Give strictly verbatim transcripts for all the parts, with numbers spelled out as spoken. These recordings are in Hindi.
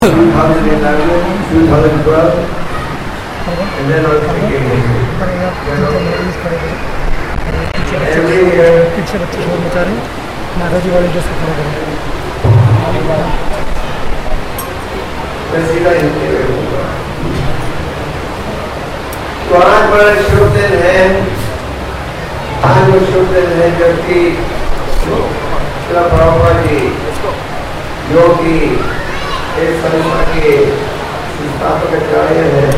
two thousand eleven, two thousand twelve, and then also again. Every year. पीछे बच्चे शोर मचा रहे हैं, माता जी वाले जो सपना करें। मैं सीधा हिंदी में बोलूँगा। तो आज बड़ा शुभ दिन है, आज वो शुभ दिन है जबकि श्रील प्रभुपाद जी जो कि इस संस्था के संस्थापक आचार्य हैं,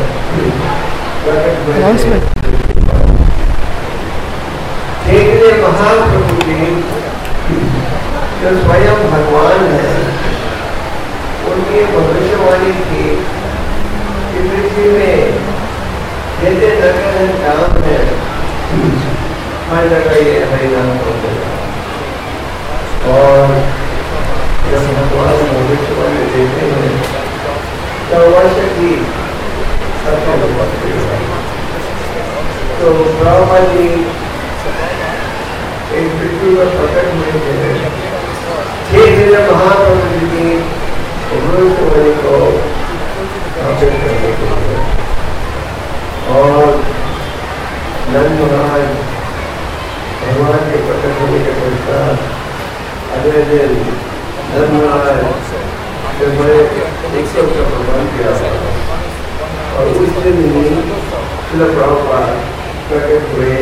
देखने महाप्रभु जी जो स्वयं भगवान है, उनकी भविष्यवाणी थी कि पृथ्वी में जैसे नगर है काम है, हर जगह ये हरिनाम होते हैं। और जब भगवान भविष्यवाणी देते हैं तो अवश्य ही सफल होते हैं। तो प्रभुपाद जी एक पृथ्वी पर प्रकट हुए थे, छह दिन महाप्रभु जी की भविष्यवाणी को स्थापित करने के लिए। और नंद महाराज भगवान के प्रकट होने के पश्चात अगले दिन नंद महाराज जब बड़े एक सौ का प्रदान किया और उस दिन ही श्रील प्रभुपाद प्रकट हुए।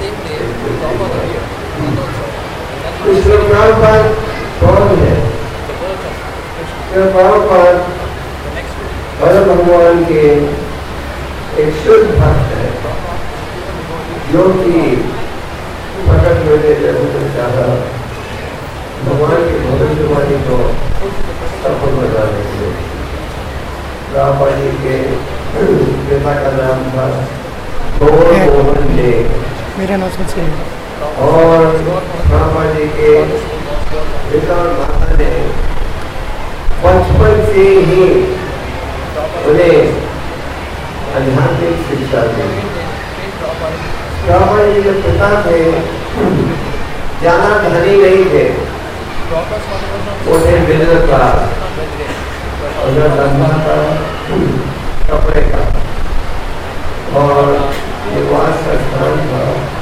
श्रील प्रभुपाद कौन है? श्रील प्रभुपाद परम भगवान के एक शुद्ध भक्त है जो कि प्रकट होने जैसे चाहा भगवान की भविष्यवाणी को सफल बनाने के लिए। प्रभुपाद जी के पिता का नाम था गौर मोहन जी, मेरा अनाउंसमेंट से और प्रभुपाद जी के पिता और माता ने बचपन से ही उन्हें आध्यात्मिक शिक्षा दी। प्रभुपाद जी के पिता थे ज्यादा धनी नहीं थे, वो थे मिडिल क्लास, उनका धंधा था कपड़े का और निवास का स्थान था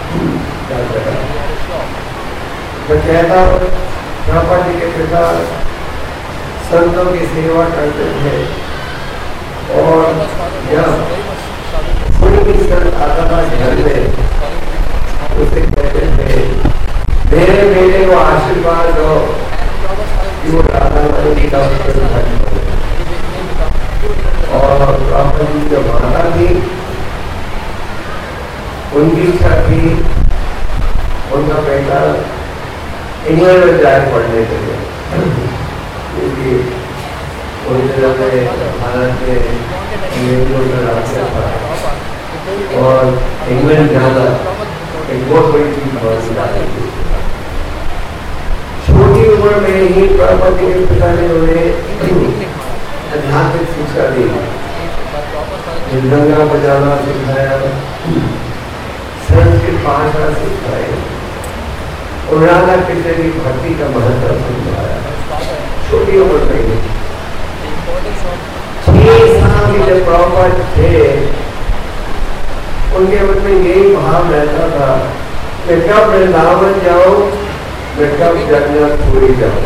बकायदा। प्रभुपाद जी के पिता संतों की सेवा करते थे और जब कोई भी संत आता था घर में उसे कहते थे मेरे बेटे को आशीर्वाद दो कि वो राधा रानी का और प्रभुपाद जी जो माता थी उनकी इच्छा थी उनका बेटा इंग्लैंड में जाए पढ़ने के लिए, क्योंकि उस दिनों में भारत में अंग्रेजों का राज था और इंग्लैंड जाना एक बहुत बड़ी चीज बहुत जाती थी। छोटी उम्र में ही प्रभुपाद जी के पिता ने उन्हें आध्यात्मिक शिक्षा दी, मृदंगा बजाना सिखाया, संस्कृत भाषा सिखाई और राधा कृष्ण की भक्ति का महत्व समझाया। छोटी उम्र में ही छह साल के जब प्रभुपाद थे उनके मन में यही भाव रहता था मैं कब वृंदावन जाऊं, मैं कब जगन्नाथपुरी जाऊं।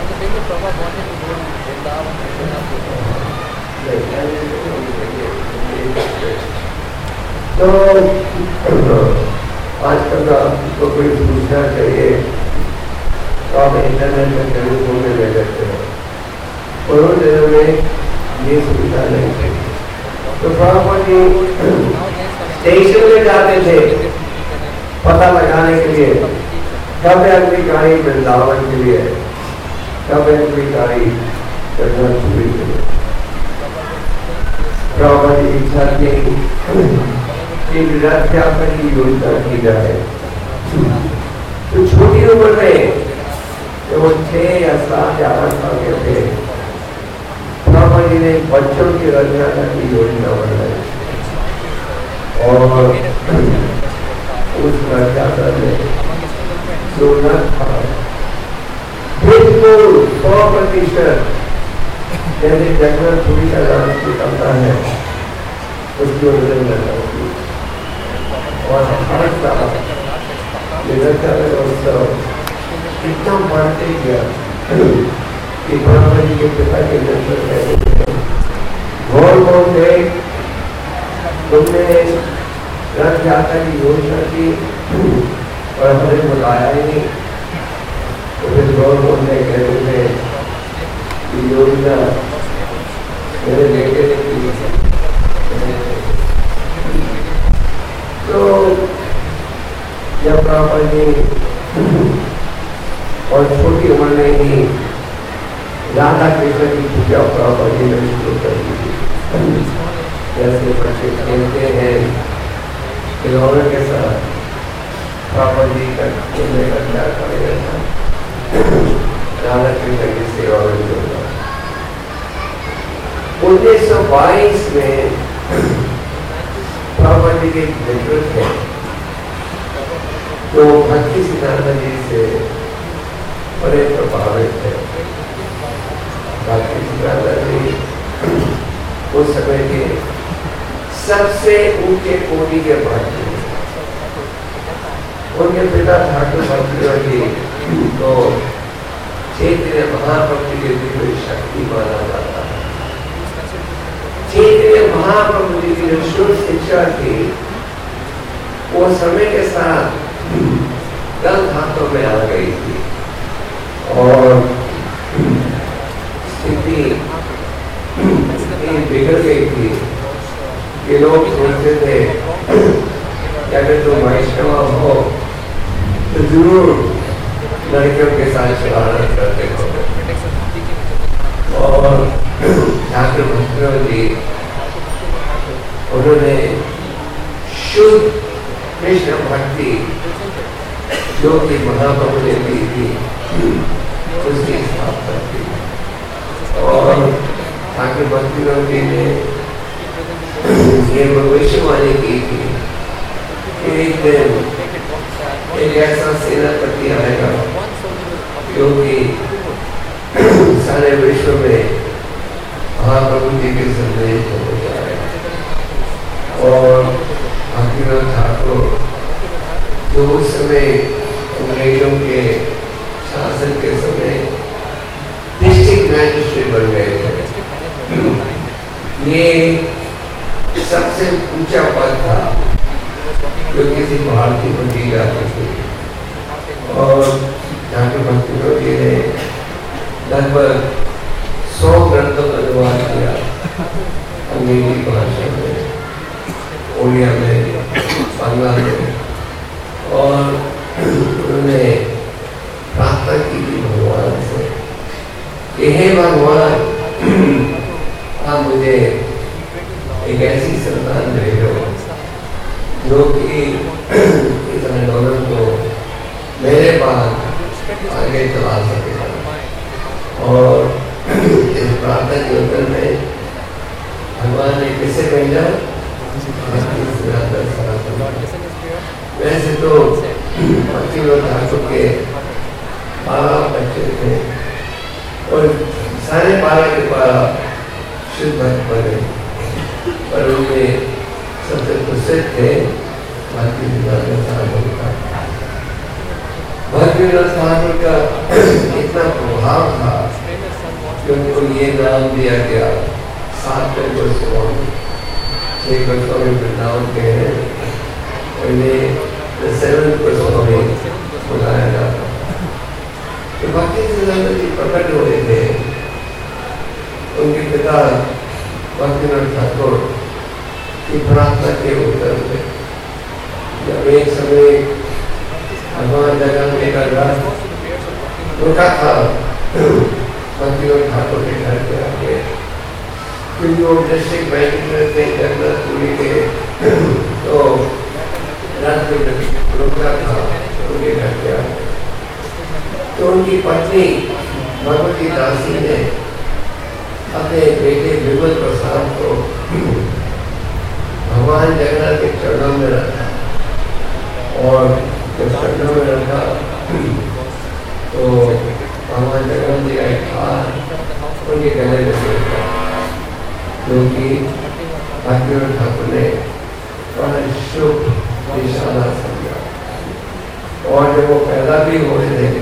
तो आजकल का तो कोई पूछना चाहिए तो आप इंटरनेट में टेलीफोन में ले सकते हो, और उन दिनों में ये सुविधा नहीं थी। तो प्रभुपाद जी स्टेशन में जाते थे पता लगाने के लिए कब अगली गाड़ी वृंदावन के लिए, कब अगली गाड़ी जगन्नाथपुरी के लिए। प्रभुपाद जी इच्छा थी कि रथ यात्रा की योजना की जाए। तो छोटी उम्र में जब वो छह या सात या आठ साल के थे प्रभुपाद जी ने बच्चों की रथ यात्रा की योजना बनाई और उस रथ यात्रा में सोना था बिल्कुल सौ प्रतिशत जैसे जंगल थोड़ी सा डांस निकलता है उसकी वजह लगता है और हर साल निरंतर उत्सव इतना बढ़ते गया कि ब्रह्मा जी के पिता के दर्शन कहते गौर गौर गए तुमने रथ यात्रा की योजना की और हमें बुलाया ही नहीं। तो फिर गौर गौर ने कहते कि योजना मेरे बेटे ने की। तो जब प्रभुपाद जी और छोटी उम्र में ही राधा कृष्ण की पूजा प्रभुपाद जी ने शुरू कर दी थी। जैसे बच्चे खेलते हैं खिलौनों के साथ प्रभुपाद जी का खेलने का क्या करेगा था राधा कृष्ण की सेवा में जुड़ा। उन्नीस सौ बाईस में प्रभुपाद जी के नेतृत्व है तो भक्ति सिद्धांत जी से बड़े प्रभावित है। भक्ति सिद्धांत जी उस समय के सबसे ऊंचे कोटि के भक्त थे। उनके पिता ठाकुर भक्ति जी तो चैतन्य महाप्रभु की दिव्य शक्ति माना जाता है। चैतन्य महाप्रभु जी की जो शुद्ध शिक्षा थी वो समय के साथ गलत हाथों में आ गई थी और स्थिति बिगड़ गई थी कि लोग सोचते थे कि अगर तुम वैष्णव हो तो जरूर लड़कियों के साथ शरारत करते हो। और ठाकुर भक्तिनाथ जी उन्होंने शुद्ध कृष्ण भक्ति जो कि महाप्रभु ने दी थी उसकी स्थापना की। और ठाकुर भक्तिनाथ जी ने ये भविष्यवाणी की थी कि एक दिन एक ऐसा सेनापति आएगा जो कि सारे विश्व में महाप्रभु जी के संदेश हो जाएगा। और भक्तिनाथ ठाकुर जो उस समय अंग्रेजों के शासन के समय डिस्ट्रिक्ट मैजिस्ट्रेट बन गए थे। ये सबसे ऊंचा पद था जो किसी भारतीय को दी जाती थी। और ठाकुर भक्तिनाथ जी ने लगभग सौ ग्रंथों का अनुवाद किया अंग्रेजी भाषा में, उड़िया में, बांग्ला में। और उन्होंने प्रार्थना की थी भगवान से कि हे भगवान आप मुझे एक ऐसी संतान भेजो जो कि इस आंदोलन को मेरे पास आगे चला सकेगा। और इस प्रार्थना के उत्तर में भगवान ने किसे भेजा? वैसे तो भक्तिनाथ ठाकुर के बारह बच्चे थे और सारे बारह के बारह शुद्ध भक्त बने, पर उनमें सबसे प्रसिद्ध थे भक्तिनाथ ठाकुर का। भक्तिनाथ ठाकुर का इतना प्रभाव था कि उनको ये नाम दिया गया सातवें गोस्वामी। छह गोस्वामी वृंदावन के हैं और ये सेवन गोस्वामी बुलाया जाता। तो भक्ति सिद्धांत जी प्रकट हुए थे। उनके पिता भक्तिनाथ ठाकुर की प्रार्थना के उत्तर में जब एक समय भगवान जगन्नाथ का रथ रुका था भक्तिनाथ ठाकुर के घर पे आके, क्योंकि वो डिस्ट्रिक्ट मैजिस्ट्रेट थे जगन्नाथपुरी के, तो रथ रुका था उनके घर पे आके। तो उनकी पत्नी भगवती दासी ने अपने बेटे विमल प्रसाद को भगवान जगन्नाथ के चरणों में रखा। और जब चरणों में रखा तो भगवान जगन्नाथ जी का एक हार उनके गले में सोचता क्योंकि भक्तिवेदांत ठाकुर ने बड़ा शुभ निशाना समझा। और जब वो पैदा भी हो रहे थे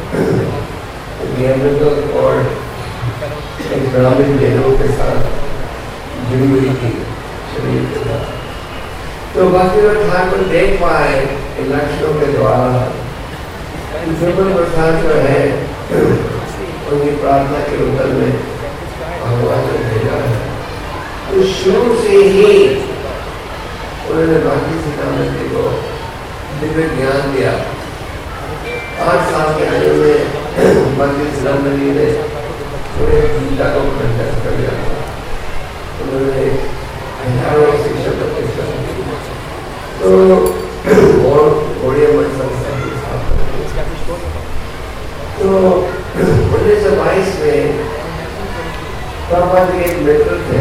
और एक ब्राह्मण बहनों के साथ जुड़ी हुई थी शरीर के साथ, तो भक्तिवेदांत ठाकुर देख पाए इन लक्षणों के द्वारा विमल प्रसाद जो है उनकी प्रार्थना के उत्तर में भगवान ने भेजा है। तो शुरू से ही उन्होंने बाकी सीतानंद जी को दिव्य ज्ञान दिया। आठ साल के आयु में बाकी सीतानंद जी ने पूरे गीता को कंठस्थ कर दिया था। उन्होंने हजारों शिक्षा प्रतिष्ठा तो और घोड़िया मठ संस्था की स्थापना की। तो उन्नीस सौ बाईस में प्रभुपाद के एक मित्र थे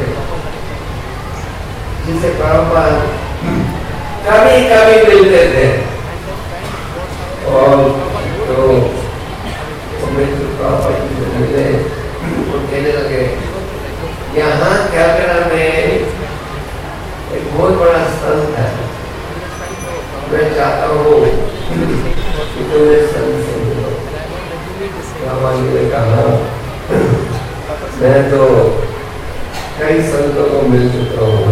जिसे प्रभुपाद कभी कभी मिलते थे। और तो मित्र प्रभुपाद जी से मिले और कहने लगे यहाँ कलकत्ता में एक बहुत बड़ा संत है, मैं चाहता हूँ कि तुम्हें संत से मिलो। रामाजी ने कहा मैं तो कई संतों को मिल चुका हूँ,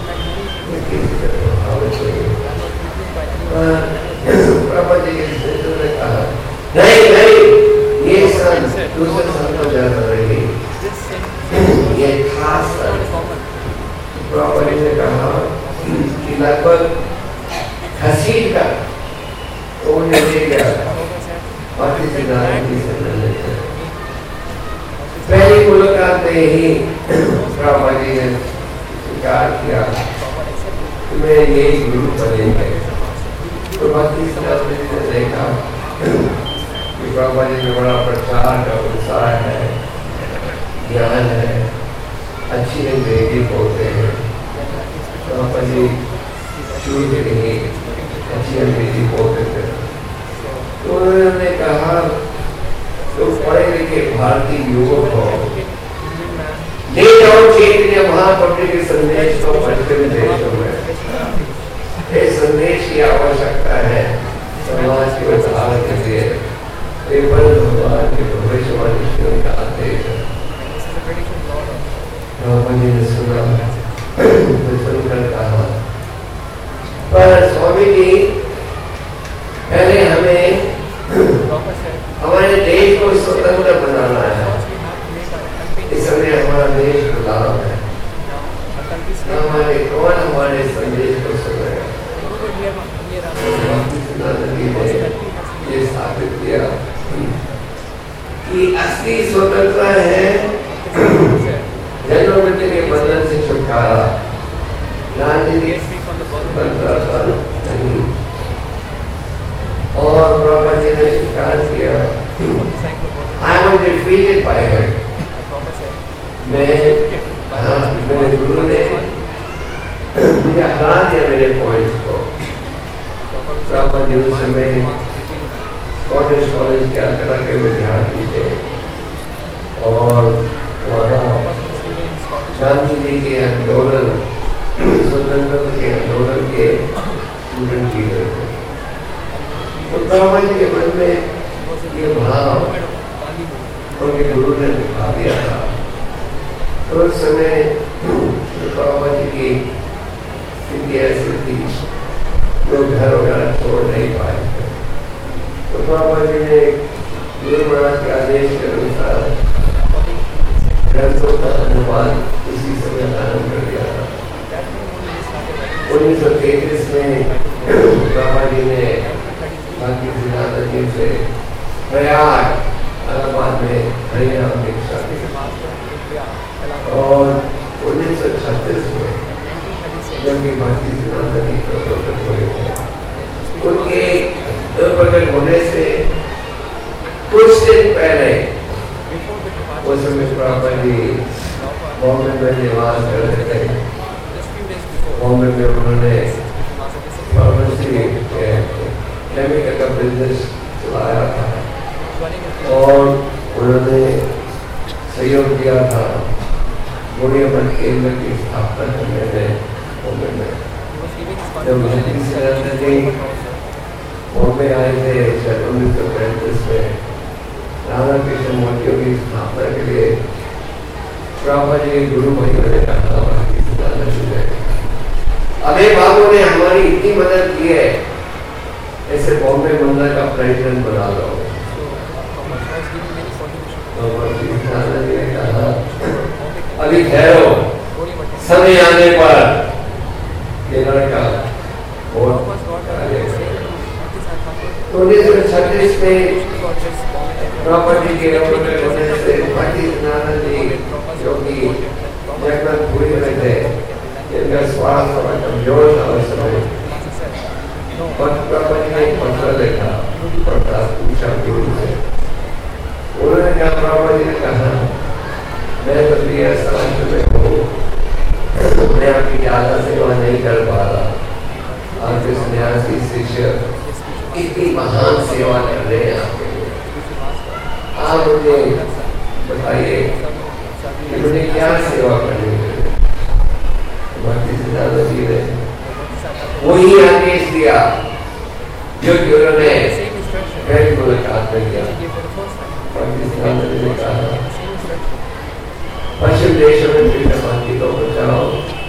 प्रभा जी ने कहा नहीं नहीं ये संत दूसरे संतों ज्यादा रहेगी, ये खास संत। प्रभा जी ने कहा कि लगभग घसीट कर तो उन्हें ले गया और किसी नारायण जी से मिलने थे। पहली मुलाकात में ही प्रभा जी ने स्वीकार किया कि मैं यही गुरु बनेंगे। तो भक्ति सिद्धांत जी ने देखा कि प्रभा जी में बड़ा प्रचार का उत्साह है, ज्ञान है, अच्छी अंग्रेजी बोलते हैं। प्रभा जी शुरू से नहीं अच्छी अंग्रेजी बोलते थे। तो उन्होंने कहा तो पढ़े लिखे भारतीय युवक हो, ले जाओ चैतन्य महाप्रभु के संदेश को पश्चिम देशों में। इस संदेश की आवश्यकता है समाज के उद्धार के लिए। भगवान के भविष्यवाणी का आदेश है। जी ने सुना तो सुनकर कहा पर स्वामी जी पहले हमें हमारे देश को स्वतंत्र बनाना है, इसलिए हमारा देश गुलाम है। हमारे कौन हमारे संदेश को सुन रहे हैं? ये स्थापित किया कि असली स्वतंत्रता है जन्म मृत्यु के बंधन से छुटकारा, राजनीतिक स्वतंत्रता नहीं। और प्रभा जी ने स्वीकार किया I was defeated by her। मैं मेरे गुरु ने मुझे हरा दिया मेरे पॉइंट्स को। प्रभा जी उस समय कॉलेज कॉलेज क्या तरह के विद्यार्थी थे और वहाँ गांधी जी के आंदोलन स्वतंत्रता के आंदोलन के स्टूडेंट लीडर थे। तो प्रभा जी के मन में ये भाव उनके गुरु ने दिखा दिया था। तो उस समय प्रभा जी की स्थिति ऐसी थी लोग घर वगैरह छोड़ नहीं पाए थे। तो प्रभा जी ने गुरु महाराज के आदेश के अनुसार ग्रंथों का अनुवाद इसी समय आरंभ कर दिया था। उन्नीस सौ तैतीस में प्रभा जी ने बाकी सिद्धांत जी से प्रयाग इलाहाबाद में हरिनाम दीक्षा दी और उन्नीस सौ छत्तीस में जबकि बाकी सिद्धांत जी प्रकट हुए थे। उनके प्रकट होने से कुछ दिन पहले उस समय प्रभा जी बॉम्बे में निवास कर रहे थे। बॉम्बे में उन्होंने फार्मेसी केमिकल का बिजनेस चलाया था और उन्होंने सहयोग किया था गौड़ीय मठ केंद्र की स्थापना करने में बॉम्बे में। जब बॉम्बे आए थे उन्नीस सौ पैंतीस में राधा कृष्ण मूर्तियों की स्थापना के लिए प्रभुपाद जी गुरु भाइयों ने कहा अबे बाबू ने हमारी इतनी मदद की है, ऐसे बॉम्बे मंदिर का प्रेसिडेंट बना लो। अभी ठहरो, समय आने पर ये लड़का उन्नीस सौ छत्तीस में प्रॉपर्टी के होने से जो कि जगन्नाथपुरी में थे, जिनका स्वास्थ्य थोड़ा कमजोर था उस समय, प्रॉपर्टी ने एक पत्र लिखा पढ़ता पूछा गुरु से। उन्होंने कहा प्रॉपर्टी ने कहा मैं तो प्रिय समाज में हूँ, मैं आपकी ज्यादा सेवा नहीं कर पा रहा। आपके सन्यासी शिष्य इतनी महान सेवा कर रहे हैं आपके लिए, आप मुझे बताइए कि मुझे क्या सेवा करनी है। भक्ति सिद्धांत जी ने वही आदेश दिया जो कि उन्होंने पहली मुलाकात में किया। भक्ति सिद्धांत जी ने कहा पश्चिम देशों में भी शांति को बचाओ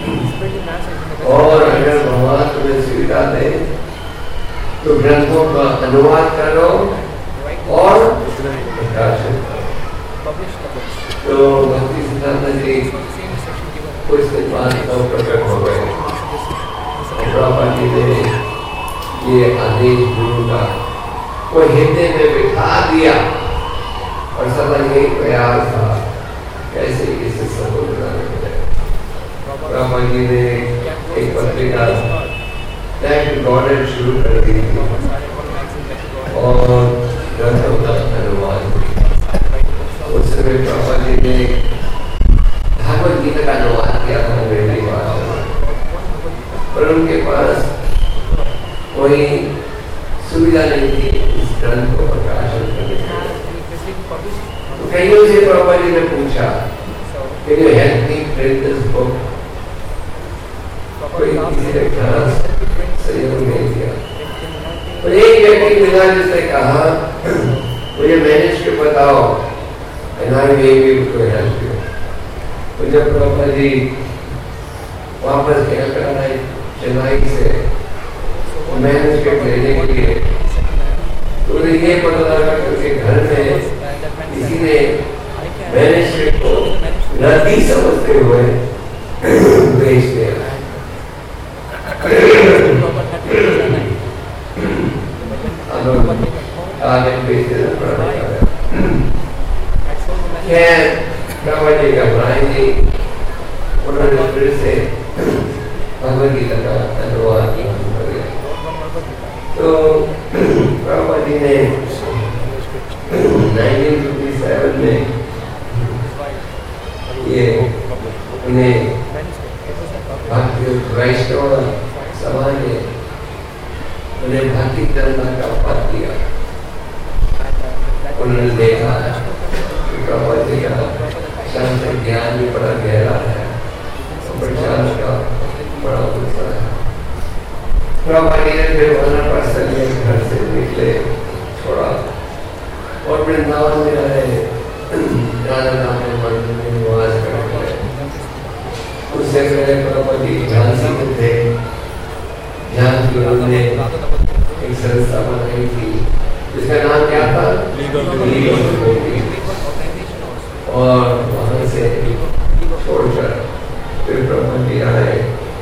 और अगर भगवान तुम्हें सुविधा दे तो ग्रंथों का अनुवाद करो और प्रकाशन करो। तो भक्ति सिद्धांत जी कुछ दिन बाद नव प्रकट हो गए। प्रभुपाद जी ने ये आदेश गुरु का वो हिंदी में बिठा दिया और सदा यही प्रयास था कैसे इसे सबको बनाने के लिए। प्रभुपाद जी ने एक पत्रिका गॉडेड शुरू कर दी थी और ग्रंथों का अनुवाद। उस समय प्रभुपाद जी ने भागवत गीता का अनुवाद किया था अंग्रेजी भाषा में, पर उनके पास कोई सुविधा नहीं थी इस ग्रंथ को प्रकाशन करने के लिए। तो कईयों से प्रभुपाद जी ने पूछा कि you help me print this book. कोई किसी ने खास सहयोग नहीं किया। और एक व्यक्ति मिला जिसने कहा मुझे मैनेजमेंट बताओ and I may be able to help you. तो जब प्रभुपाद जी वापस कलकत्ता आए चेन्नई से मैनेजमेंट लेने के लिए, तो उन्हें ये पता लगा कि उनके घर में किसी ने मैनेजमेंट को गलती समझते हुए बेच दिया। आगे बेचना पड़ा। खैर प्रभुपाद जी घबराएंगे, उन्होंने फिर से भगवद गीता का अनुवाद किया। तो प्रभुपाद जी ने उन्नीस सौ सत्तावन में ये इन्हें वैष्णव समाज ने उन्हें भक्ति करना का पद दिया। उन्होंने देखा प्रभुपाद जी का शास्त्र ज्ञान भी बड़ा गहरा है, प्रचार का बड़ा उत्साह है। प्रभुपाद जी ने फिर वानप्रस्थ के घर से निकले, छोड़ा और वृंदावन में रहे, राधा नाम के मंदिर में निवास करते रहे। उससे पहले प्रभुपाद जी झांसी में थे, जहाँ की उन्होंने एक संस्था बनाई थी जिसका नाम क्या था, लीगल सोसाइटी। और वहाँ से छोड़कर फिर प्रभुपाद जी आए।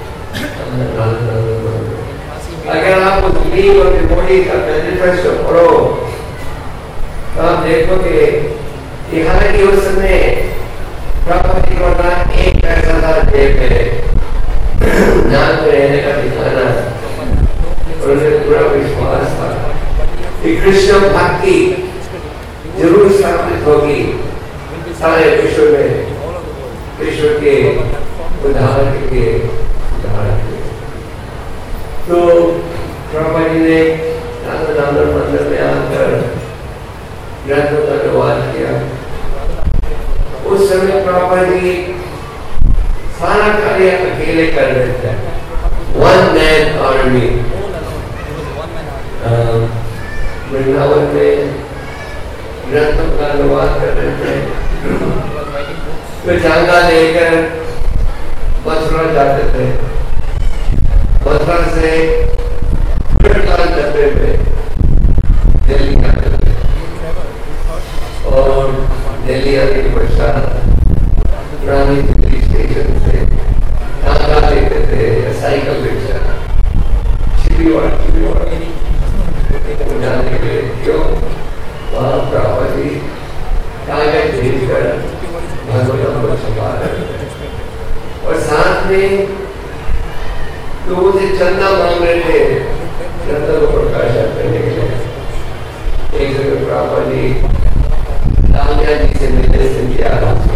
अगर आप उस लीग और डिवोटी का मैनिफेस्टो पढ़ो तो आप देखोगे कि हालांकि उस समय प्रभुपाद जी को ना एक पैसा था जेब में, नाम में रहने का दिखाना, और उन्हें पूरा विश्वास था कि कृष्ण भक्ति जरूर स्थापित होगी सारे विश्व में, विश्व के उद्धार के लिए, उद्धार के लिए। तो प्रभुपाद जी ने राधा दामोदर मंदिर में आकर ग्रंथों का अनुवाद किया। उस सारा कार्य अकेले कर रहे थे, वन मैन आर्मी। वृंदावन में ग्रंथों का अनुवाद कर रहे थे, फिर टांगा लेकर मथुरा जाते थे, मथुरा से डब्बे में दिल्ली आते थे और दिल्ली आने के पश्चात पुरानी दिल्ली स्टेशन से टांगा लेते थे या साइकिल रिक्शा छिपीवाड़ छिपीवाड़ जाने के लिए। क्यों? वहाँ प्रभु जी कागज भेजकर भगवान को छुपा रहे थे और साथ में लोगों से चंदा मांग रहे थे चंदा को प्रकाशित करने के लिए। एक जगह प्रभु जी दांगा जी से मिलने से किया,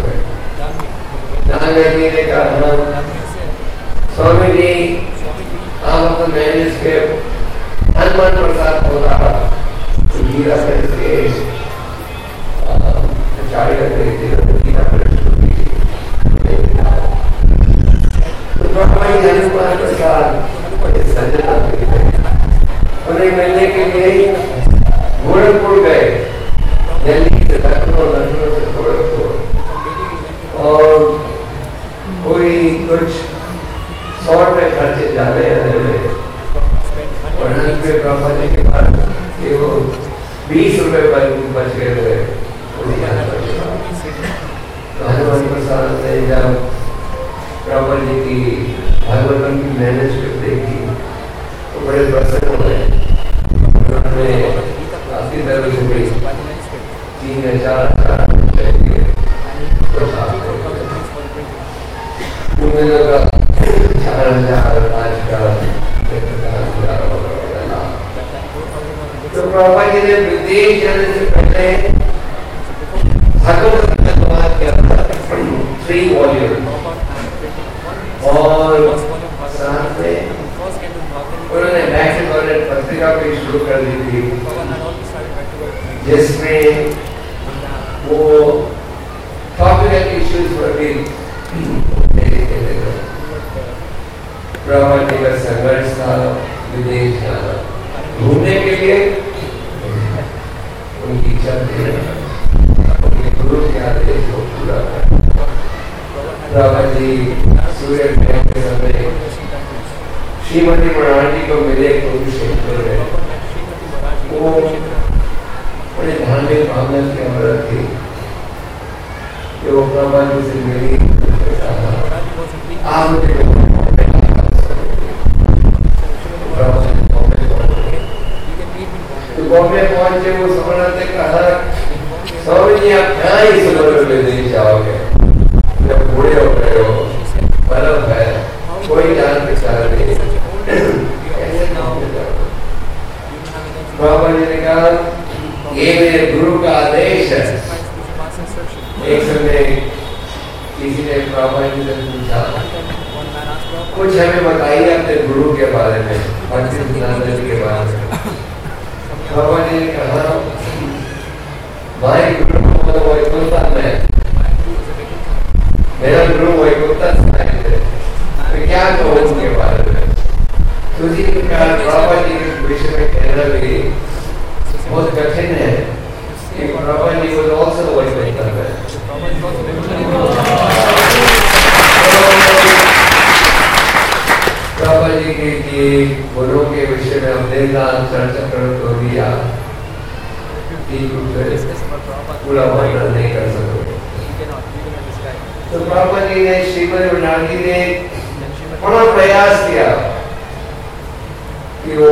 दांगा जी ने कहा स्वामी जी आप अपना मैन्युस्क्रिप्ट हनुमान प्रसाद हो रहा हीरा करके चार करके हीरा हनुमान प्रसाद सज्जन उन्हें मिलने के लिए गोरखपुर गए, दिल्ली से लखनऊ, लखनऊ से गोरखपुर, और कोई कुछ सौ रुपए खर्चे जाने आने में और हल्के ब्रह्मा जी के पास कि वो बीस रुपए पर बच गए थे। हनुमान प्रसाद ने जब ब्रह्मा जी की भागवतम की मैन्युस्क्रिप्ट देखी तो बड़े प्रसन्न हुए। उन्होंने काफी तरह से तीन हजार चार हजार आज का तो प्रभा जी ने विदेश जाने से पहले भागवत का अनुवाद किया था, थ्री वॉल्यूम, और साथ में उन्होंने बैक टू पत्रिका भी शुरू कर दी थी जिसमें वो टॉपिकल इश्यूज पर भी प्रभा जी का संघर्ष था विदेश जाना घूमने के लिए। उनकी इच्छा थी उनके गुरु के आदेश को पूरा करना। प्रभा जी सूर्य ग्रहण के समय श्रीमती मराठी को मिले कुरुक्षेत्र में, वो बड़े धार्मिक भावना की औरत थी जो प्रभा जी से मिली। आप मुझे तो बॉम्बे पहुंचे, वो समझ ने कहा स्वामी जी आप क्या ही सुबह में नहीं जाओगे, जब बूढ़े हो गए हो, बर्फ है, कोई जान पहचान नहीं, कैसे गाँव में जाओगे। बाबा जी ने कहा ये मेरे गुरु का आदेश है। एक समय किसी ने बाबा जी से पूछा कुछ हमें बताइए अपने गुरु के बारे में, भक्ति के बारे में। बाबा जी ने कहा भाई गुरु वैकुंठा में, मेरा गुरु वैकुंठा साहिब है, तो क्या कहूँ उनके बारे में। तो जी बाबा जी के विषय में कहना भी बहुत कठिन है कि बाबा जी को also वैकुंठा में। बाबा जी के कि गुरु के विषय में हम दिन रात चर्चा कर तो दिया पूरा वर्णन नहीं कर सकोगे। तो बाबा जी ने श्रीमती मराठी ने बड़ा प्रयास किया कि वो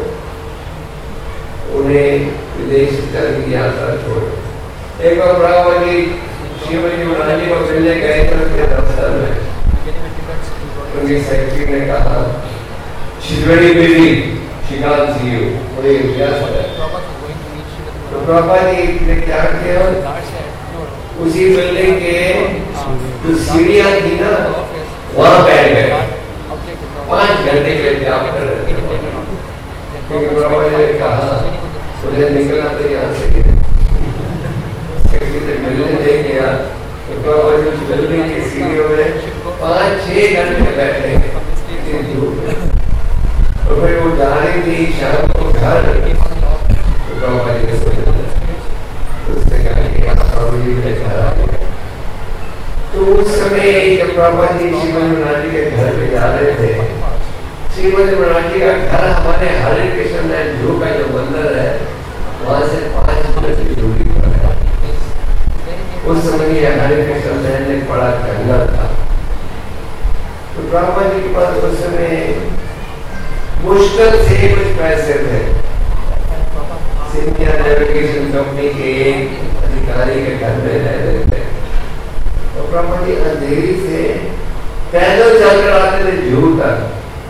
उन्हें विदेश चल की यात्रा छोड़े। एक बार बाबा जी श्रीमती मराठी को मिलने गए थे उनके दफ्तर में, उनके सेक्रेटरी ने कहा she's very busy, she can't see you, बड़े व्यस्त है। तो बाबा जी ने क्या किया, उसी बिल्डिंग के जो सीढ़ियां थी ना वहां बैठ गए, पांच घंटे के लिए जाप कर रहे थे। क्योंकि बाबा जी ने कहा मुझे निकलना तो यहाँ से मिलने नहीं किया, तो बाबा जी बिल्डिंग की सीढ़ियों में पांच छह घर में बैठे तो फिर वो जा रही थी शाम को घर, तो प्रभुपाद जी ने सोचा उससे कहा कि आप प्रभु जी के घर आ गए। तो उस समय जब प्रभुपाद जी श्रीमती मराठी के घर में जा रहे थे, श्रीमती मराठी का घर हमारे हरे कृष्ण जू का जो मंदिर है वहां से पांच मिनट की दूरी पर है। उस समय हरे कृष्ण ने बड़ा जंगल था, तो प्रभुपाद जी के पास उस समय मुश्किल से कुछ पैसे थे। सिंधिया नेविगेशन कंपनी के अधिकारी के घर में रह रहे थे, तो प्रभुपाद जी अंधेरी से पैदल चलकर आते थे जू तक,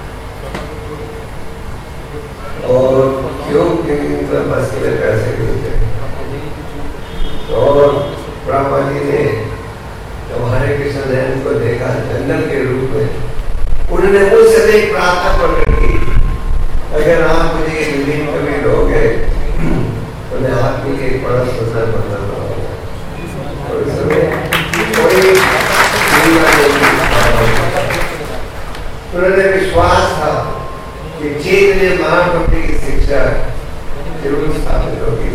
और क्यों क्योंकि बस के लिए पैसे नहीं थे। और प्रभुपाद जी ने जब हरे कृष्ण जैन को देखा जंगल के रूप में, उन्होंने उस समय प्रार्थना प्रकट की, अगर आप मुझे जमीन कभी दोगे तो मैं आपके लिए एक बड़ा सुंदर मंदिर बनाऊंगा। और उस समय कोई उन्होंने विश्वास था कि चैतन्य महाप्रभु की शिक्षा जरूर स्थापित होगी।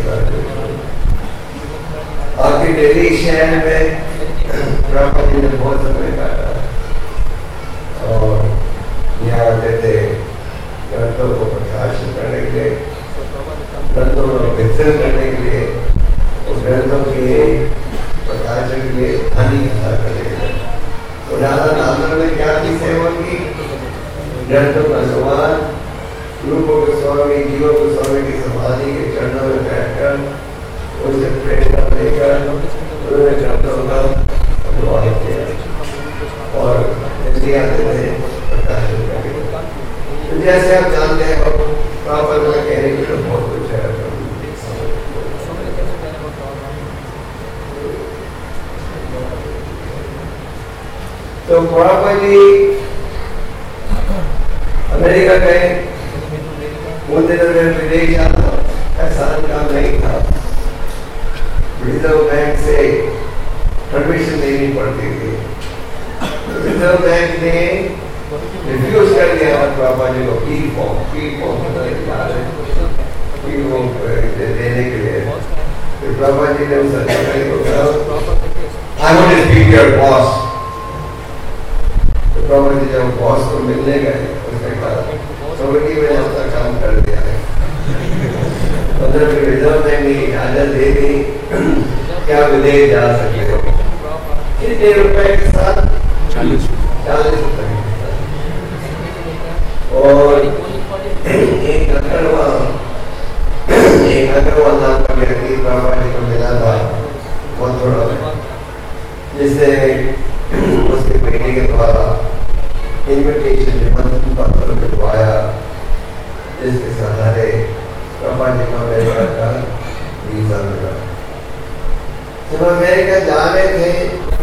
आपके दिल्ली शहर में प्रभुपाद जी ने बहुत समय काटा और यहाँ आते थे ग्रंथों को प्रकाशित करने के लिए, ग्रंथों को वितरण करने के लिए, उस ग्रंथों के प्रकाशन के लिए धन इकट्ठा करने के लिए। तो राधा नाम ने क्या की सेवा की? ग्रंथों का अनुवाद, रूपों गोस्वामी, जीवों गोस्वामी की समाधि के चरणों में बैठकर उनसे प्रेरणा लेकर उन्होंने ग्रंथों का अनुवाद किया और जल्दी आते थे प्रकाशन करने। तो जैसे आप जानते हैं, प्रॉपर में कहने के लिए बहुत कुछ है। तो प्रॉपर जी अमेरिका गए, उन दिनों में विदेश जाना आसान काम नहीं था। रिजर्व बैंक से परमिशन लेनी पड़ती थी। रिजर्व बैंक ने रिफ्यूज कर दिया प्रभुपाद जी को पी फॉर्म पी फॉर्म देने के लिए। फिर प्रभुपाद जी ने उस अधिकारी को कहा, I want to speak your boss. तो प्रभुपाद जी जब बॉस को मिलने गए, उसने कहा कमेटी में अपना काम कर दिया है, मतलब रिजर्व बैंक ने इजाजत दे दी क्या विदेश जा सकते हो कितने रुपए के साथ? चालीस चालीस रुपए। और एक अग्रवाल एक अग्रवाल नाम का व्यक्ति प्रभुपाद जी को मिला था मथुरा में, जिससे उसके बेटे के द्वारा इन्विटेशन निमंत्रण पत्र लिखवाया, जिसके सहारे प्रभुपाद जी को अमेरिका का वीजा मिला। जब अमेरिका जा रहे थे,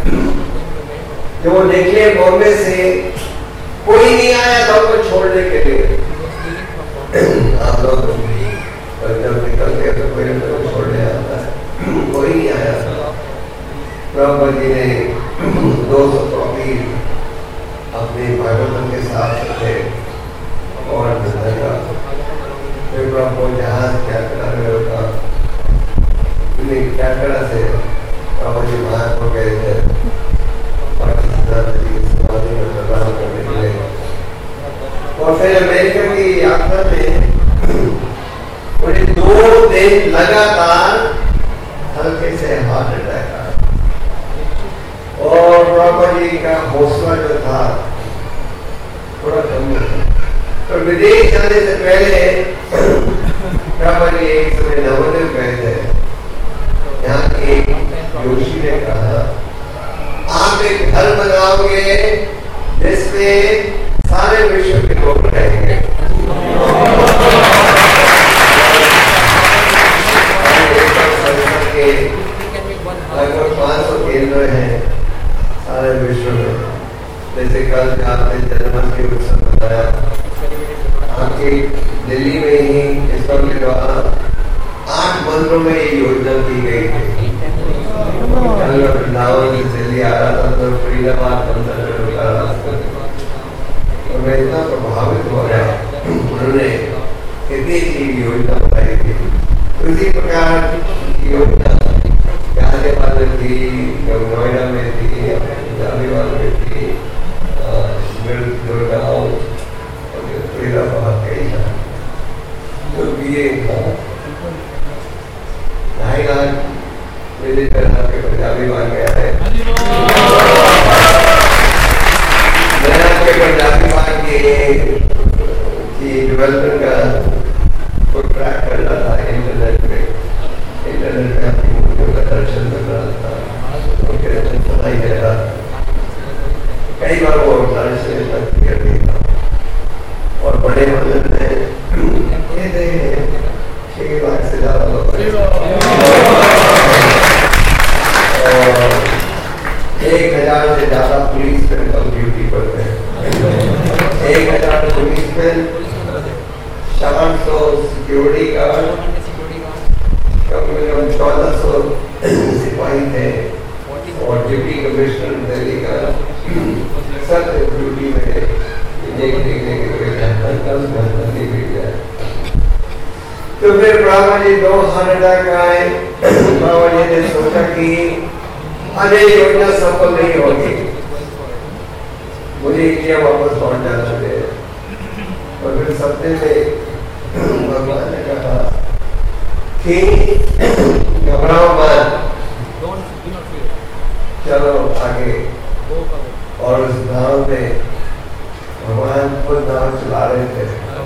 जब वो निकले बॉम्बे से, कोई नहीं आया था उनको छोड़ने के लिए। आप लोग जब निकलते हैं तो कोई उनको छोड़ने आता है, कोई नहीं आया था। प्रभुपाद जी ने दो सौ कॉपी अपने भागवतम के साथ थे और फिर प्रभु जहाज क्या कर होगा कैलकटा से प्रभु जी बाहर हो गए थे पाकिस्तान की समाधि में प्रदान करने के लिए। और फिर अमेरिका की यात्रा में उन्हें दो दिन लगातार हल्के से हार्ट अटैक आया और प्रभु जी का हौसला जो था थोड़ा कम था। तो विदेश जाने से पहले प्रभु जी एक समय नवोदय गए थे। यहाँ एक जोशी ने कहा, आप एक घर बनाओगे जिसमें सारे विश्व के लोग रहेंगे। लगभग पांच सौ केंद्र हैं सारे विश्व में। जैसे कल आपने जन्माष्टमी उत्सव बताया, आपकी दिल्ली में ही इसके द्वारा आठ मंदिरों में ये योजना की गई थी। कल वृंदावन दिल्ली आ रहा था तो फरीदाबाद मंदिर में रुका रहा था। मैं इतना प्रभावित हो गया, उन्होंने इतनी अच्छी योजना बनाई थी। उसी प्रकार की योजना गाजियाबाद में थी, नोएडा में थी, गाजियाबाद में थी, गुड़गांव, फरीदाबाद, कई जगह तो ये ढाई लाख मेरे तरह के पंजाबी मान गया है। मैं आपके पंजाबी मान के डेवलपमेंट का को ट्रैक कर रहा था इंटरनेट में, इंटरनेट में अपनी मूर्तियों का दर्शन कर रहा था, उनके दर्शन सुनाई दे रहा था। कई बार वो दर्शन कर देता और बड़े मंदिर में छह लाख से ज्यादा लोग और एक हजार से ज्यादा पुलिस मैन कल ड्यूटी करते हैं। एक हजार पुलिस मैन, चार सौ सिक्योरिटी गार्ड, कम से कम चौदह सौ सिपाही थे और डिप्टी कमिश्नर दिल्ली का सब ड्यूटी में देख देखने के लिए तो फिर ब्रह्मा जी दो हजार का आए। ब्रह्मा जी ने सोचा कि अरे योजना सफल नहीं होगी, मुझे इंडिया वापस लौट जाना है। और फिर सपने में भगवान ने कहा कि घबराओ मत, चलो आगे। और उस गांव में भगवान खुद नाव चला रहे थे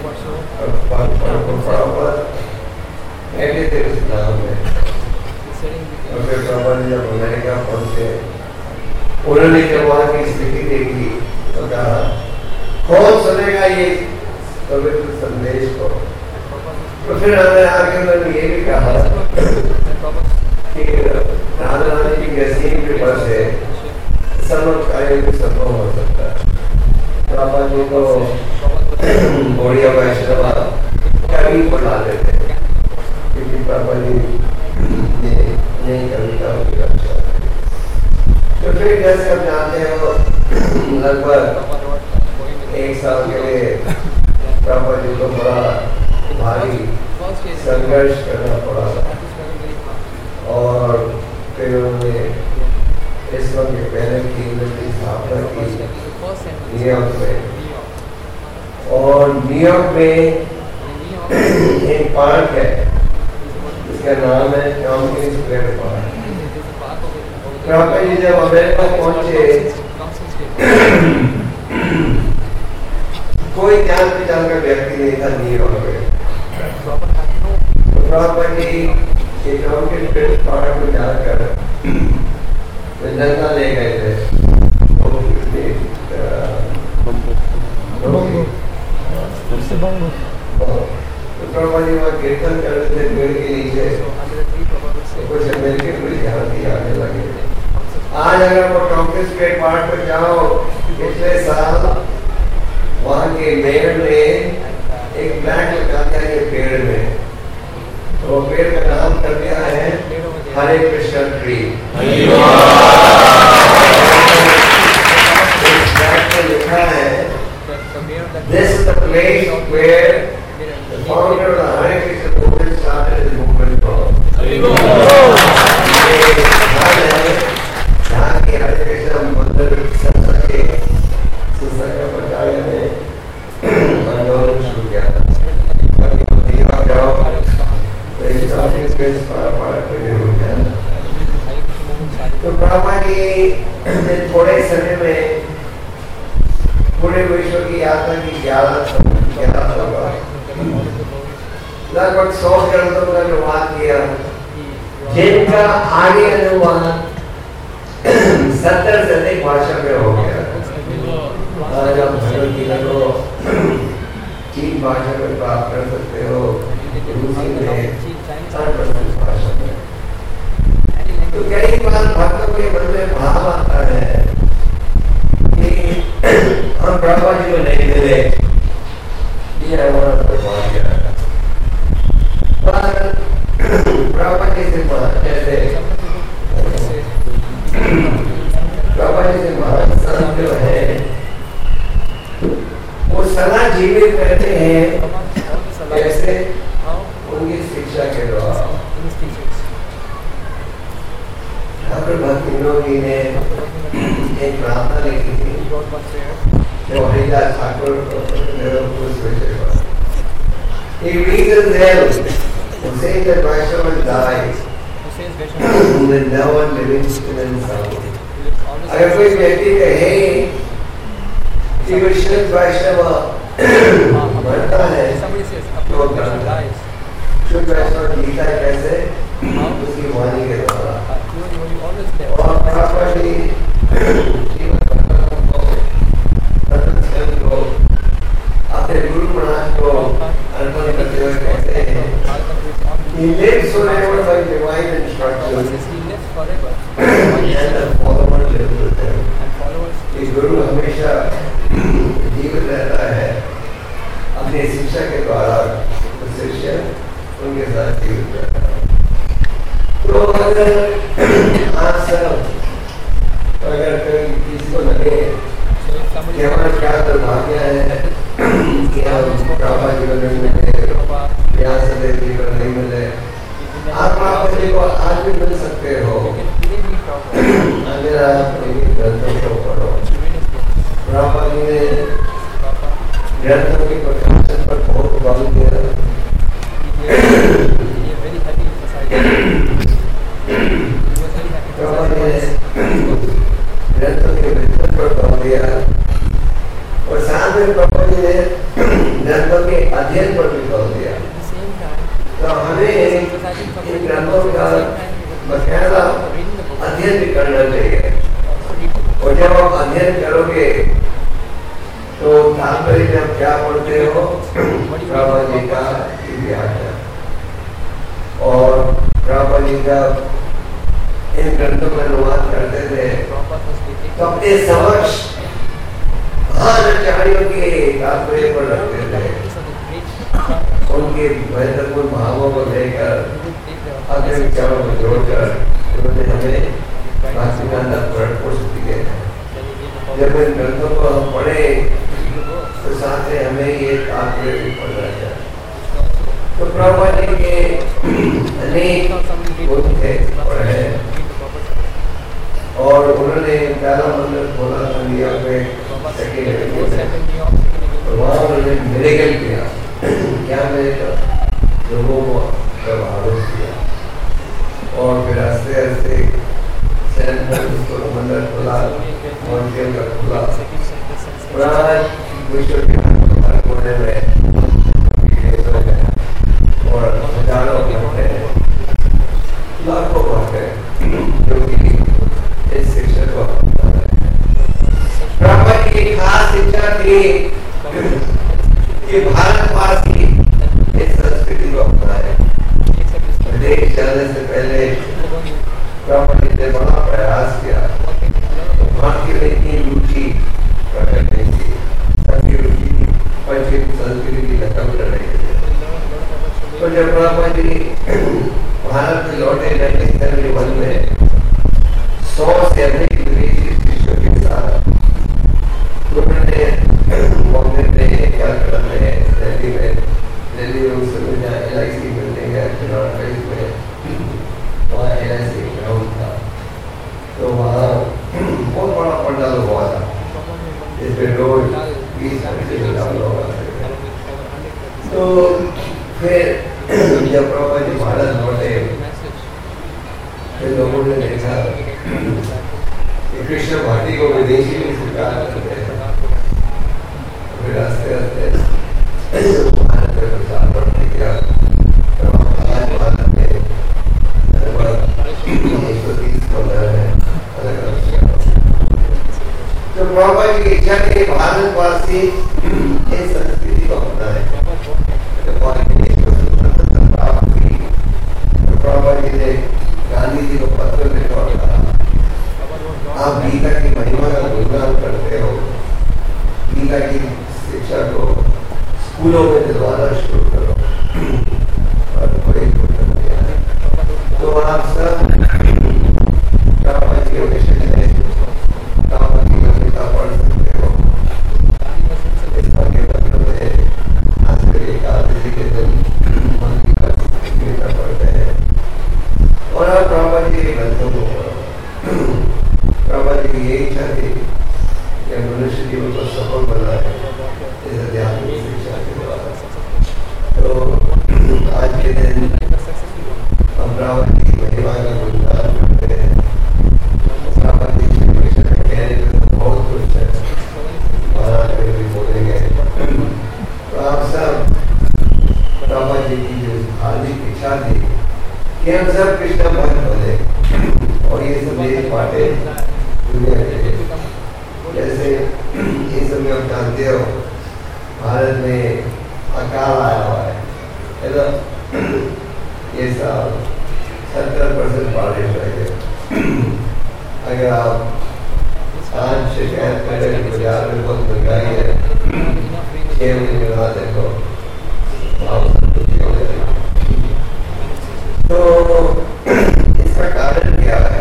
और बैठे थे उस नाव में। और फिर प्रभु जी जब अमेरिका पहुंचे, उन्होंने जब वहां की स्थिति देखी तो कहा कौन सुनेगा ये पवित्र संदेश को। तो फिर हमें आगे उन्होंने ये भी कहा कि राधा रानी की नसीब के पास है, सर्व कार्य भी संभव हो सकता है। बाबा जी को बोड़िया वैष्णव कवि बना देते क्योंकि बाबा जी ने यही कविता की रक्षा। तो फिर जैसे आप जानते हो लगभग एक साल के लिए बाबा जी को बड़ा भारी संघर्ष करना पड़ा और फिर उन्होंने इस वक्त के पहले केंद्र की स्थापना की न्यूयॉर्क में। और न्यूयॉर्क में एक पार्क है जिसका नाम है Tompkins Square Park. Prabhupada ji जब अमेरिका पहुंचे कोई जान पहचान का व्यक्ति नहीं था न्यूयॉर्क में। Prabhupada ji Tompkins Square Park में जाकर जनता ले गए थे तो प्रभुपा जी वहाँ कीर्तन कर रहे थे पेड़ के नीचे, कुछ अमेरिकन भी ध्यान दिया आने लगे। आज अगर वो टॉम्किंस स्क्वायर पार्क पर जाओ, पिछले साल वहाँ के मेयर ने एक फ्लैग लगा दिया ये पेड़ में, तो पेड़ का नाम कर दिया है हरे कृष्ण ट्री। लिखा है This is the place where the founder of the Hare Krishna movement started his movement from. जहाँ के हरे कृष्ण मंदिर संस्था के संस्था के आचार्य ने आंदोलन शुरू किया था। जाओ तो इस टॉपिक पे पार्ट पे हो गया। तो प्रभुपा जी थोड़े समय में पूरे विश्व की यात्रा की ग्यारह लगभग सौ ग्रंथों का अनुवाद किया, जिनका आगे अनुवाद सत्तर से अधिक भाषा में हो गया। आज आप भगवद गीता को तीन भाषा में प्राप्त कर सकते हो, रूसी में साठ परसेंट भाषा में। तो कई बार भक्तों के मन में भाव आता है कि हम प्रभुपा जी को नहीं मिले, ये हमारा दुर्भाग्य है। पर प्रभुपा जी से जैसे प्रभुपा जी से महान संत जो है वो सदा जीवित रहते हैं कैसे? उनकी शिक्षा के द्वारा। ठाकुर भक्ति विनोदी ने एक प्रार्थना लिखी थी जो Haridas Thakur He reasons hell to say that Vaishnava will die with no one living in sound. अगर कोई व्यक्ति कहे कि विष्णु वैष्णव मरता है तो शुद्ध वैष्णव जीता कैसे? उसकी वाणी के द्वारा। और प्रॉपर्ली को अपने गुरु महाराज को अर्पण करते हुए कहते हैं He lives forever by divine instruction and the followers live with him. कि गुरु हमेशा जीवित रहता है अपनी शिक्षा के द्वारा, शिष्य उनके साथ जीवित रहता है। तो अगर आज सब अगर किसी को लगे कि हमारा क्या दुर्भाग्य है कि हम प्रभा जीवन में मिले, यहाँ से जीवन नहीं मिले, आप प्रभा जी को आज भी मिल सकते हो। अगर आप ग्रंथों को पढ़ो, प्रभा जी ने ग्रंथों के प्रकाशन पर बहुत बल दिया। प्रभा जी ने ग्रंथों के वितरण पर बल दिया और साथ में प्रभु जी ने ग्रंथों के अध्ययन पर भी बल दिया। तो हमें इन ग्रंथों का बकायदा अध्ययन भी करना चाहिए। और जब आप अध्ययन करोगे तो तात्पर्य में आप क्या पढ़ते हो? प्रभु जी का इतिहास और प्रभु जी का इन ग्रंथों में अनुवाद करते थे तो अपने समक्ष आचार्यों के तात्पर्य पर रखते थे, उनके महत्वपूर्ण भावों को लेकर अपने विचारों को जोड़कर उन्होंने हमें वास्तविकता पुष्टि दिए। जब इन ग्रंथों को हम पढ़े तो साथ में हमें ये तात्पर्य भी पढ़ना चाहिए। तो प्रभु जी के अनेक गुण थे पढ़े और उन्होंने पहला मंदिर खोला था लिया पे वहाँ उन्होंने मिरेकल किया। क्या मिरेकल? लोगों को प्रभावित किया और फिर आस्ते आस्ते सेंट्रल मंदिर खुला, मॉन्ट्रियल का खुला, विश्व के हर कोने में और हजारों घंटे लाखों घंटे जो कि इस शिक्षा को ब्रह्मा की खास इच्छा थी कि भारतवासी इस संस्कृति को अपनाए। विदेश जाने से पहले ब्रह्मा जी ने बड़ा प्रयास किया तो भारतीय में इतनी रुचि प्रकट नहीं थी, सबकी रुचि थी पश्चिम संस्कृति की नकल कर रही थी। तो जब ब्रह्मा जी भारत में लौटे नाइनटीन सेवेंटी वन में सौ से अधिक विदेशी शिष्यों के साथ उन्होंने बॉम्बे में, कलकत्ता में, दिल्ली में, दिल्ली में उस समय जहाँ एल आई सी बिल्डिंग है में, वहाँ एल आई सी ग्राउंड था, तो वहाँ बहुत बड़ा पंडाल हुआ था जिसमें रोज बीस पच्चीस हजार लोग आते थे। तो फिर जब प्रभु जी भारत लौटे फिर लोगों ने देखा कि कृष्ण भाटी को विदेशी में स्वीकार करते हैं। फिर आस्ते आस्ते भारत में प्रचार बढ़ने गया। आज भारत में लगभग एक सौ तीस मंदिर है अलग अलग। तो प्रभु जी की इच्छा थी भारतवासी इस संस्कृति को अपनाए। प्रभु जी ने गांधी जी को पत्र लिखा और कहा, आप गीता की महिमा का गुणगान करते हो, गीता की शिक्षा को स्कूलों में दिलवाना शुरू करो। और बड़ी तो आप सब प्रभु जी के विषय में प्रभु जी की कविता पढ़ सकते हो। इस बात के बाद सफल बनाए इस आध्यात्मिक शिक्षा के द्वारा। तो आज के दिन अमरावती की महिमा का गुणगान करते हैं। अमरावती के विषय में कहने में तो बहुत कुछ है, महाराज में भी बोलेंगे। तो आप सब बाबा जी की जो हार्दिक इच्छा थी कि हम सब कृष्ण भक्त बने और ये संदेश बांटे दुनिया के लिए। जैसे ये समय आप जानते हो भारत में अकाल आया हुआ है, है ना? ये साल सत्तर परसेंट बारिश रहेगा। अगर आप आज शिकायत करें कि बाजार में बहुत महंगाई है, छह महीने बाद देखो आप संतुष्टि हो जाएगी। तो इसका कारण क्या है?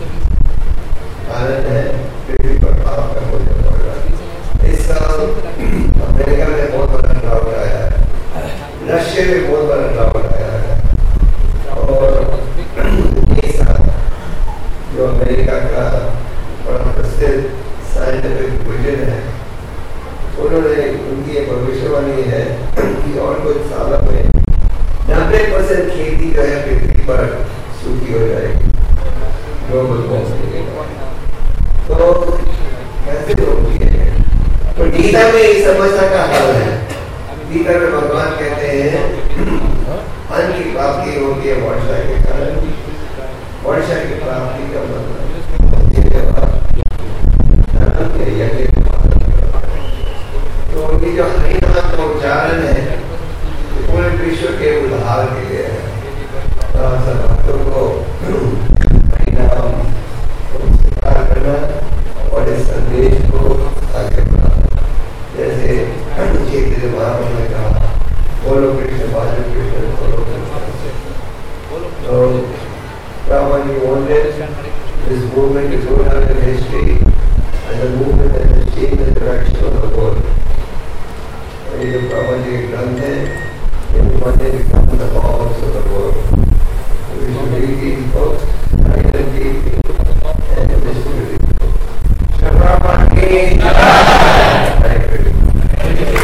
कारण है पृथ्वी पर पाप का बोझ पड़ रहा है। इस साल अमेरिका में बहुत बड़ा ड्राउट आया है, रशिया में बहुत बड़ा ड्राउट आया है। और ये साल जो अमेरिका का बड़ा प्रसिद्ध साइंटिफिक विजन है, उन्होंने उनकी एक भविष्यवाणी है कि और कुछ सालों में नब्बे परसेंट खेती जो है पृथ्वी पर सूखी हो जाएगी, ग्लोबल वार्मिंग। तो कैसे रोकिए? तो गीता में इस समस्या का हल है। गीता में भगवान कहते हैं अन्न की प्राप्ति होती है वर्षा के कारण। वर्षा की प्राप्ति का मतलब तो ये जो हरिनाम का उच्चारण है पूरे विश्व के उद्धार के लिए है। सब भक्तों को हरिनाम को स्वीकार करना और इस संदेश को आगे बढ़ाना। जैसे चैतन्य महाप्रभु ने कहा, बोलो कृष्ण बाजू कृष्ण बोलो कृष्ण। तो Brahman, you wanted this movement to go down in history as a movement that has changed the direction of the world. And ये जो Brahman जी के ग्रंथ है, ये one day become the laws of the world. So we should read these books, write them deeply, and distribute these books. Shri Prabhupada ki jai. Hare Krishna.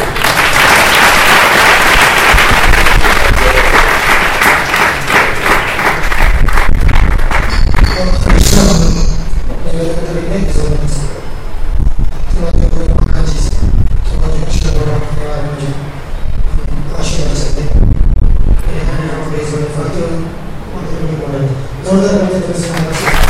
More than